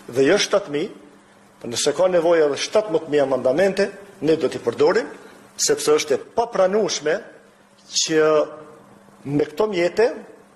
dhe jo 7.000, nëse ka nevojë edhe 17.000 amandamente, ne do t'i përdorim, sepse është e papranueshme që me këto mjete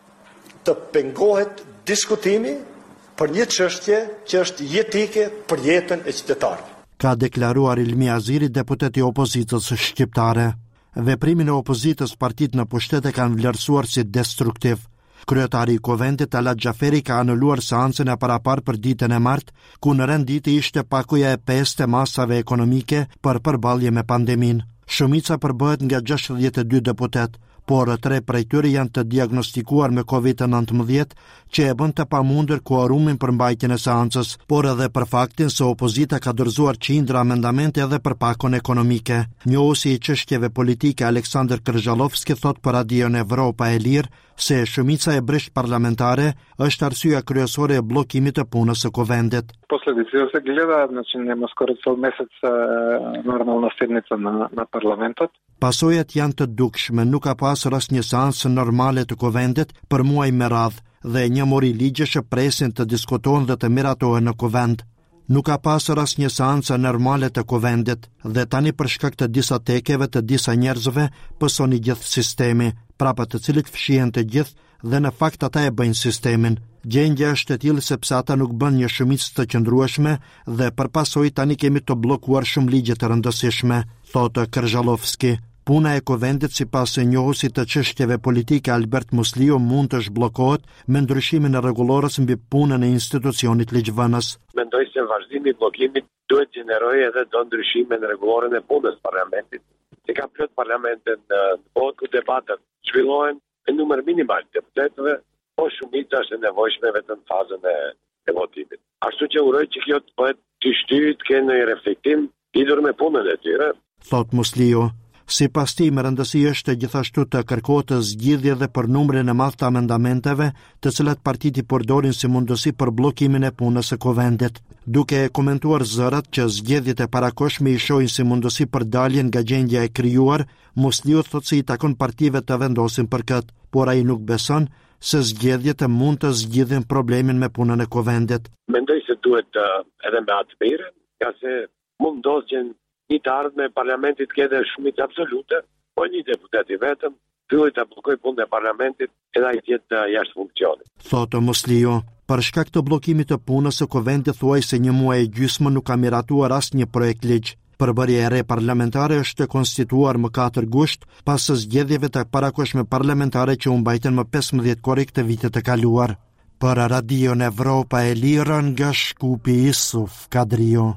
të pengohet diskutimi për një çështje që është jetike për jetën e qytetarëve. Ka deklaruar Ilmi Aziri, deputet i opozitës shqiptare. Veprimin e opozitës partitë në pushtet e kanë vlerësuar si destruktiv. Kryetari i Kuvendit Talat Xhaferi ka anuluar seancën e parapar për ditën e martë, ku në renditi ishte pakuja e 5 të masave ekonomike për përballje me pandemin. Shumica përbëhet nga 62 deputet, por 3 prej tyre janë të diagnostikuar me COVID-19, që e bën të pamundur kuorumin për mbajtjen e seancës, por edhe për faktin se opozita ka dorëzuar qindra amendamente edhe për pakon ekonomike. Njohuesi i çështjeve politike Aleksandr Krzhallovski thot për Radion Evropa e Lirë se shumica e breshtë parlamentare është arsyeja kryesore e bllokimit të punës së Kuvendit. Последици се гледа, значи нема скоро цел месец нормална седница на парламентот. Pasojat janë të dukshme, nuk ka pasur asnjë seancë normale të Kuvendit për muaj me radhë dhe një mori ligjesh presin të diskutohen dhe të miratohen në Kuvend. Nuk ka pasur asnjë seancë normale të Kuvendit dhe tani për shkak të disa tekeve të disa njerëzve pësoni gjithë sistemi, prapa të cilit fshihen të gjithë dhe në fakt ata e bëjnë sistemin. Gjendja është e tillë sepse ata nuk bën një shumicë të qëndrueshme dhe për pasojë tani kemi të bllokuar shumë ligje të rëndësishme, thotë Krzhallovski. Puna e Kuvendit sipas njohuesit të çështjeve politike Albert Musliu mund të zhbllokohet me ndryshimin e rregullorës mbi punën e institucionit ligjvënës. Mendoj se vazhdimi i bllokimit duhet gjenerojë edhe do ndryshime në rregulloren e punës së parlamentit. Se ka plot parlamentin në botë ku debatet zhvillohen në numër minimal të deputetëve, po shumica është e nevojshme vetëm në fazën e votimit. Ashtu që uroj që kjo të bëhet të shtyhet, të kenë një reflektim lidhur me punën e tyre. Thot Musliu. Sipas tij, rëndësi është gjithashtu të kërkohet zgjidhje dhe për numrin e madh të amendamenteve, të cilat partitë përdorin si mundësi për bllokimin e punës së Kuvendit. Duke komentuar zërat që zgjedhjet e parakohshme i shohin si mundësi për daljen nga gjendja e krijuar, Musliu thotë se i takon partive të vendosin për këtë, por ai nuk beson se zgjedhjet mund të zgjidhin problemin me punën e Kuvendit. Mendoj se duhet edhe me atë mirë, ka se mund ndodhë që një të ardhme e parlamentit kede shumicë absolute, po një deputet i vetëm, filloj të bllokoj punën e parlamentit edhe ai tjetë jashtë funksionit. Thotë Musliu, për shkak të bllokimit të punës së Kuvendit thuaj se një muaj e gjysmë nuk ka miratuar asnjë projekt ligj. Përbërja e re parlamentare është konstituar më 4 gusht pas së zgjedhjeve të parakohshme parlamentare që u mbajtën më 15 korrik të vitit të kaluar. Për Radion Evropa e Lirë nga Shkupi Isuf Kadrio.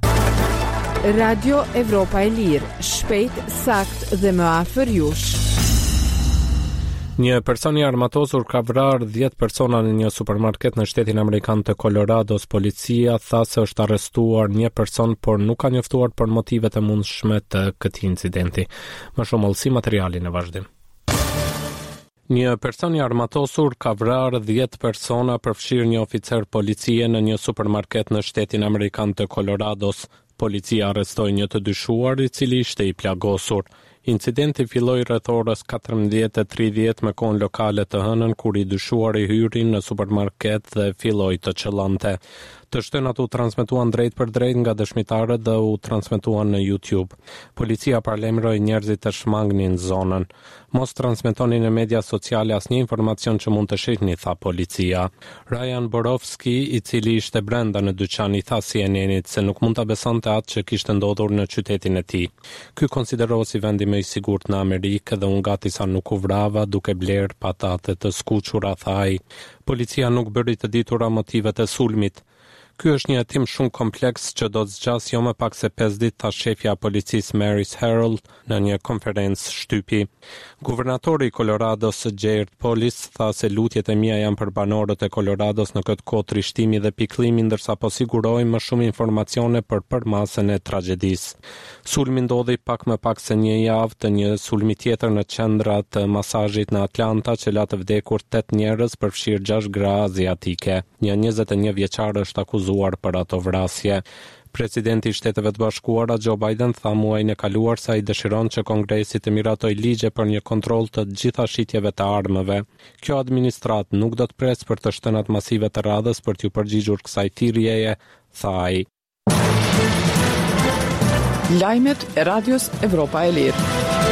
Radio Evropa e Lirë, shpejt, sakt dhe më afër jush. Një person i armatosur ka vrarë 10 persona në një supermarket në shtetin amerikan të Colorados. Policia tha se është arrestuar një person, por nuk ka njoftuar për motivet e mundshme të këtij incidenti. Më shumë olsi materiali në vazhdim. Një person i armatosur ka vrarë 10 persona, përfshirë një oficer policie në një supermarket në shtetin amerikan të Colorados. Policia arrestoi një të dyshuar i cili ishte i plagosur. Incidenti filloi rreth orës 14:30 me kohën lokale të hënën, kur i dyshuari hyri në supermarket dhe filloi të qëllante. Të shtënat u transmetuan drejt për drejt nga dëshmitarët dhe u transmetuan në YouTube. Policia paralajmëroi njerëzit të shmangnin zonën. Mos transmetoni në media sociale asnjë informacion që mund të shihni, tha policia. Ryan Borovski, i cili ishte brenda në dyqan, i tha CNN-it se nuk mund ta besonte atë që kishte ndodhur në qytetin e tij. Ky konsiderohet si vendi më i sigurt në Amerikë dhe unë gati sa nuk u vrava duke bler patate të skuqura, tha ai. Policia nuk bëri të ditura motivet e sulmit. Ky është një hetim shumë kompleks që do të zgjasë jo më pak se 5 ditë, tha shefja e policisë Maris Harold në një konferencë shtypi. Guvernatori i Colorados, Jared Polis, tha se lutjet e mia janë për banorët e Colorados në këtë kohë trishtimi dhe pikëllimi, ndërsa po sigurojmë më shumë informacione për përmasën e tragjedisë. Sulmi ndodhi pak më pak se një javë të një sulmi tjetër në qendra të masazhit në Atlanta që la të vdekur 8 njerëz, përfshirë 6 gra aziatike. Një 21 vjeçar është akuzuar për ato vrasje. Presidenti i Shteteve të Bashkuara Joe Biden tha muajin e kaluar se ai dëshiron që Kongresi të miratoj ligje për një kontroll të gjitha shitjeve të armëve. Kjo administratë nuk do të presë për të shtënat masive të radhës për t'u përgjigjur kësaj thirrjeje, tha ai. Lajmet e Radios Evropa e Lirë.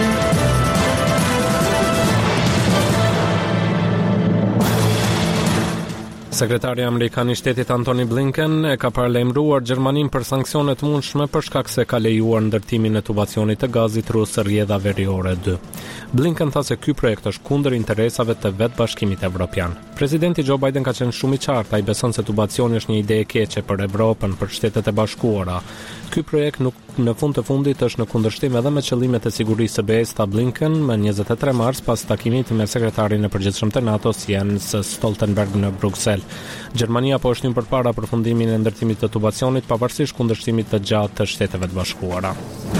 Sekretari amerikan I Shtetit Antony Blinken e ka paralajmëruar Gjermaninë për sanksione të mundshme për shkak se ka lejuar ndërtimin e tubacionit të gazit rus rrjedha veriore 2. Blinken tha se ky projekt është kundër interesave të vetë Bashkimit Evropian. Presidenti Joe Biden ka qenë shumë I qartë, ai beson se tubacioni është një ide e keqe për Evropën, për Shtetet e Bashkuara. Ky projekt në fund të fundit është në kundërshtim edhe me qëllimet e sigurisë së BE-s, tha Blinken më 23 mars pas takimit me sekretarin e përgjithshëm të NATO-s Jens Stoltenberg në Bruksel. Gjermania po është hyrë përpara përfundimin e ndërtimit të tubacionit pavarësisht kundërshtimit të gjatë të Shteteve të Bashkuara.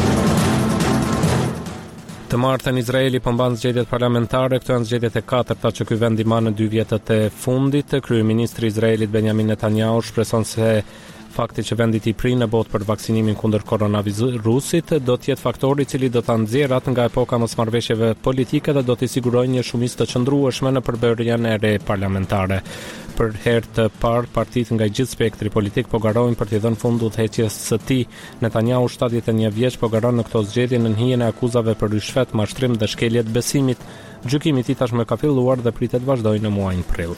Të martën Izraeli po mban zgjedhjet parlamentare, këto janë zgjedhjet e katërta që ky vend I mban në 2 vjetët e fundit. Kryeministri I Izraelit Benjamin Netanyahu shpreson se fakti që vendi I prinë botë për vaksinimin kundër koronavirusit do të jetë faktori I cili do ta nxjerrë atë nga epoka mosmarrëveshjeve politike dhe do t'i sigurojë një shumicë të qëndrueshme në përbërjen e re parlamentare. Për herë të parë, partitë nga I gjithë spektri politik po garojnë për t'i dhënë fund udhëheqjes së tij. Netanyahu, 71 vjeç, po garon në këto zgjedhje në hijen e akuzave për rishfet, mashtrim dhe shkelje të besimit. Gjykimi I tij tashmë ka filluar dhe pritet vazhdojë në muajin prill.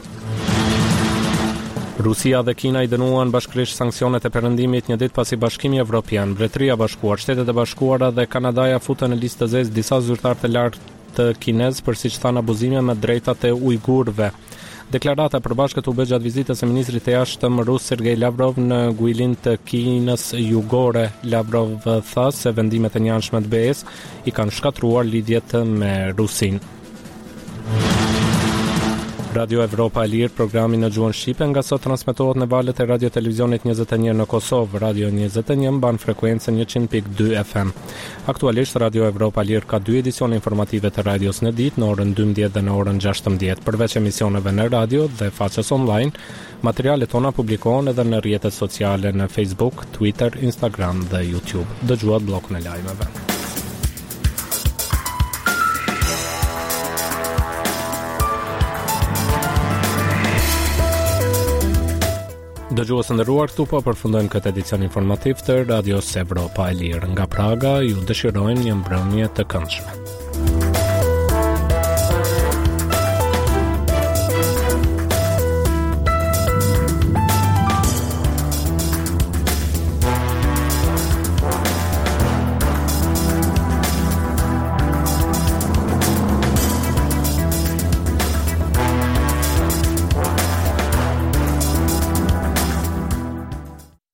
Rusia dhe Kina I dënuan bashkërisht sanksionet e perëndimit një ditë pasi Bashkimi Evropian, Mbretëria e Bashkuar, Shtetet e Bashkuara dhe Kanadaja futën në listë të zezë disa zyrtar të lartë të kinez për siç thanë abuzime me drejtat e ujgurëve. Deklarata e përbashkët u bë gjatë vizitës së ministrit të jashtëm rus Sergej Lavrov në Guilin të Kinës Jugore. Lavrov tha se vendimet e njëanshme të BE-s I kanë shkatruar lidhjet me Rusinë. Radio Evropa e Lirë, programi në gjuhën shqipe, nga sot transmetohet në valët e Radio Televizionit 21 në Kosovë. Radio 21 mban frekuencën 100.2 FM. Aktualisht Radio Evropa e Lirë ka 2 edicione informative të radios në ditë, në orën 12 dhe në orën 16. Përveç emisioneve në radio dhe faqes online, materialet tona publikohen edhe në rrjetet sociale në Facebook, Twitter, Instagram dhe YouTube. Dëgjuat bllokun e lajmeve. Dëgjues të nderuar, këtu po përfundojmë këtë edicion informativ të Radios Evropa e Lirë. Nga Praga ju dëshirojmë një mbrëmje të këndshme.